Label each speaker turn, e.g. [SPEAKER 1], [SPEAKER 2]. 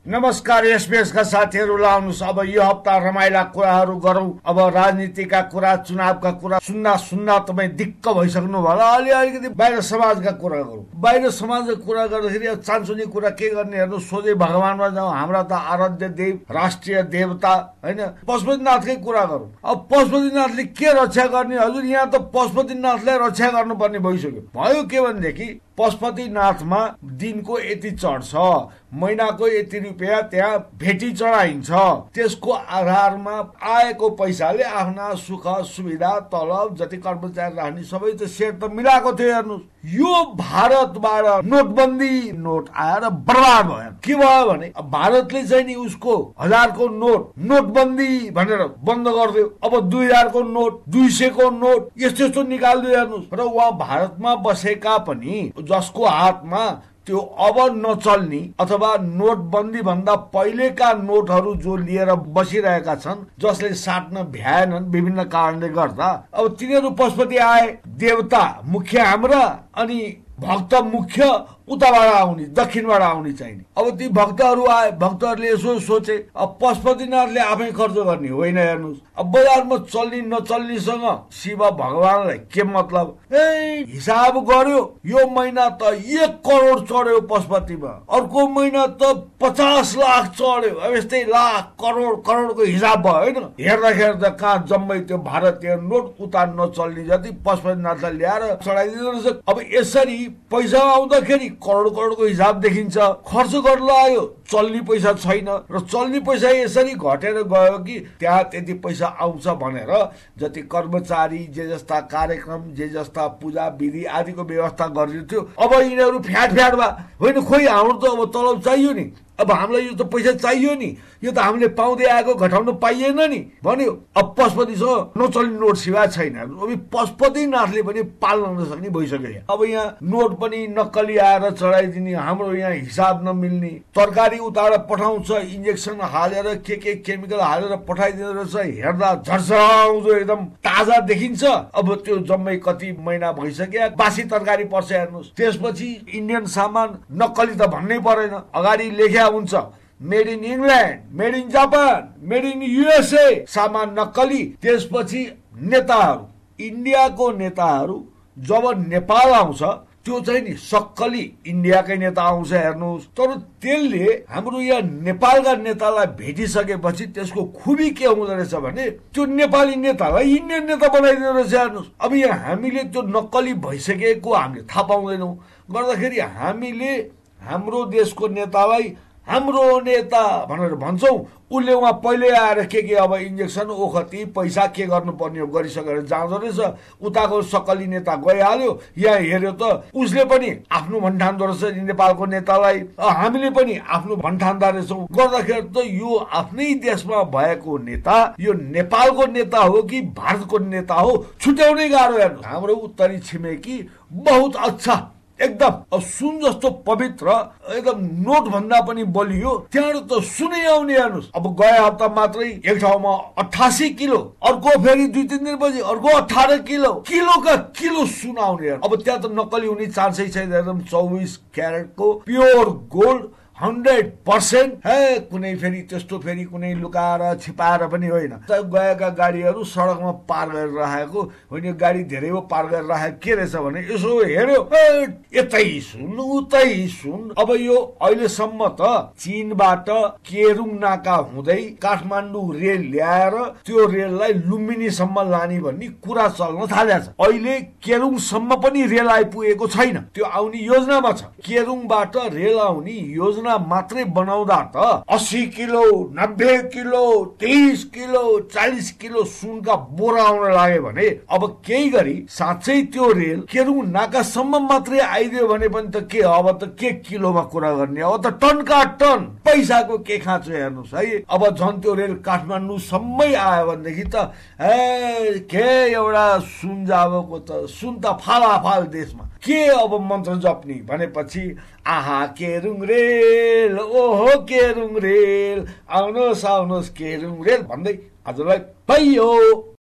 [SPEAKER 1] नमस्कार एसबीएसका साथीहरुलाई आउनुस्। अब यो हप्ता रमाइला कुराहरू गरौं। अब राजनीतिका कुरा, चुनावका कुरा सुन्ना तपाई दिक्क भइसक्नु होला। अलिकति बाहिर समाजका कुरा गरौं। बाहिर समाजका कुरा गर्दाखेरि चान्चुने कुरा के गर्ने हेर्नु, सोझै भगवानमा जाउँ। हाम्रा त आराध्य देव, राष्ट्रिय देवता हैन, पशुपतिनाथकै कुरा गरौं। अब पशुपतिनाथले के रक्षा गर्ने? हजुर, यहाँ त पशुपतिनाथलाई रक्षा गर्नुपर्ने भइसक्यो। भयो के भनेदेखि पशुपतिनाथमा दिनको यति चढ्छ, महिनाको यति रुपियाँ त्यहाँ भेटी चढाइन्छ। त्यसको आधारमा आएको पैसाले आफ्ना सुख सुविधा तलब जति कर्मचारी राख्ने सबै त सेट त मिलाएको थियो। हेर्नुहोस्, यो भारतबाट नोट आएर बर्बाद भयो। के भयो भने भारतले चाहिँ नि उसको 1000 को नोटबन्दी भनेर बन्द गरिदियो। अब 2000 को नोट, 200 को नोट यस्तो निकाल्दियो। हेर्नुहोस्, र उहाँ भारतमा बसेका पनि जसको हातमा त्यो अब नचल्ने अथवा नोटबन्दी भन्दा पहिलेका नोटहरू जो लिएर बसिरहेका छन्, जसले साट्न भ्याएनन् विभिन्न कारणले गर्दा, अब तिनीहरू पशुपति आए, देवता मुख्य हाम्रा, अनि भक्त मुख्य उताबाट आउने, दक्षिणबाट आउने चाहिने। अब ती भक्तहरू आए, भक्तहरूले यसो सोचे, अब पशुपतिनाथले आफै खर्च गर्ने होइन। हेर्नुहोस्, अब बजारमा चल्ने नचल्नेसँग शिव भगवानलाई के मतलब? हिसाब गर्यो, यो महिना त 1 करोड चढ्यो पशुपतिमा, अर्को महिना त 50 लाख चढ्यो। अब यस्तै लाख करोडको हिसाब भयो होइन। हेर्दाखेरि त कहाँ जम्मै त्यो भारतीय नोट उता नचल्ने जति पशुपतिनाथलाई ल्याएर चढाइदिँदो रहेछ। अब यसरी पैसा आउँदाखेरि करोडको हिसाब देखिन्छ। खर्च गर्न आयो, चल्ने पैसा छैन, र चल्ने पैसा यसरी घटेर गयो कि त्यहाँ त्यति पैसा आउँछ भनेर जति कर्मचारी, जे जस्ता कार्यक्रम, जे जस्ता पूजा विधि आदिको व्यवस्था गरिदियो। अब यिनीहरू फ्याट भए होइन, खोइ हाम्रो त अब तलब चाहियो नि, अब हामीलाई यो त पैसा चाहियो नि, यो त हामीले पाउँदै आएको घटाउन पाइएन नि भन्यो। अब पशुपतिसँग नचल्ने नोट सिवा छैन। अब पशुपतिनाथले पनि पाल्न नसक्ने भइसक्यो। अब यहाँ नोट पनि नक्कली आएर चढाइदिने, हाम्रो यहाँ हिसाब नमिल्ने, तरकारी उताबाट पठाउँछ, इन्जेक्सन हालेर के केमिकल हालेर पठाइदिँदो रहेछ। हेर्दा झर्झराउँदो एकदम ताजा देखिन्छ। अब त्यो जम्मै कति महिना भइसक्यो, बासी तरकारी पर्छ। हेर्नुहोस्, त्यसपछि इन्डियन सामान नक्कली त भन्नै परेन, अगाडि लेख्या हुन्छ made in England, made in Japan, made in USA, सामान नक्कली। त्यसपछि नेताहरू, इन्डियाको नेताहरू जब नेपाल आउँछ त्यो चाहिँ नि सक्कली इन्डियाकै नेता आउँछ। हेर्नुहोस्, तर त्यसले हाम्रो यहाँ नेपालका नेतालाई भेटिसकेपछि त्यसको खुबी के हुँदो रहेछ भने त्यो नेपाली नेतालाई इन्डियन नेता बनाइदिँदो रहेछ। हेर्नुहोस्, अब यहाँ हामीले त्यो नक्कली भइसकेको हामीले थाहा पाउँदैनौँ। गर्दाखेरि हामीले हाम्रो देशको नेतालाई हाम्रो नेता भनेर भन्छौँ, उसले उहाँ पहिले आएर के अब इन्जेक्सन ओखती पैसा के गर्नुपर्ने हो गरिसकेर जाँदो रहेछ। उताको सक्कली नेता गइहाल्यो, यहाँ हेर्यो त उसले पनि आफ्नो भन्ठान्दो रहेछ नेपालको नेतालाई, हामीले पनि आफ्नो भन्ठान्दा रहेछौँ। गर्दाखेरि त यो आफ्नै देशमा भएको नेता यो नेपालको नेता हो कि भारतको नेता हो छुट्याउनै गाह्रो। हेर्नु, हाम्रो उत्तरी छिमेकी बहुत अच्छा, एकदम सुन जस्तो पवित्र, एकदम नोट भन्दा पनि बलियो, त्यहाँबाट त सुनै आउने। हेर्नुहोस्, अब गए हप्ता मात्रै एक ठाउँमा 88 किलो, अर्को फेरि 2-3 दिनपछि अर्को 18 किलो सुन आउने। अब त्यहाँ त नक्कली हुने चान्सै छैन। एकदम 24 क्यारेटको प्योर गोल्ड 100% है। कुनै फेरि त्यस्तो फेरि कुनै लुकाएर छिपाएर पनि होइन। गएका गाडीहरू सडकमा पार गरेर राखेको होइन, गाडी धेरै पार गरेर राखेको के रहेछ भने यसो हेर्यो, यतै सुन उतै सुन। अब यो अहिलेसम्म त चीनबाट केरुङ नाका हुँदै काठमाडौँ रेल ल्याएर त्यो रेललाई लुम्बिनीसम्म लाने भन्ने कुरा चल्न थालेको छ। अहिले केरुङसम्म पनि रेल आइपुगेको छैन, त्यो आउने योजनामा छ। केरुङबाट रेल आउने योजना मात्रै बनाउँदा त 80 किलो, 90 किलो, 30 किलो, 40 किलो सुनका बोरा आउन लाग्यो भने अब केही गरी साँच्चै त्यो रेल केरुङ नाकासम्म मात्रै आइदियो भने पनि त के, अब त के किलोमा कुरा गर्ने, अब त टनका टन पैसाको के खाँचो। हेर्नुहोस् है, अब झन् त्यो रेल काठमाडौँसम्मै आयो भनेदेखि त के एउटा सुन जाबको त सुन त फालाफाल देशमा के अब मन्त्र जप्ने भनेपछि आहा केरुङ रेल, ओहो केरुङ रेल, आउनुहोस् केरुङ रेल भन्दै आजलाई पाइयो।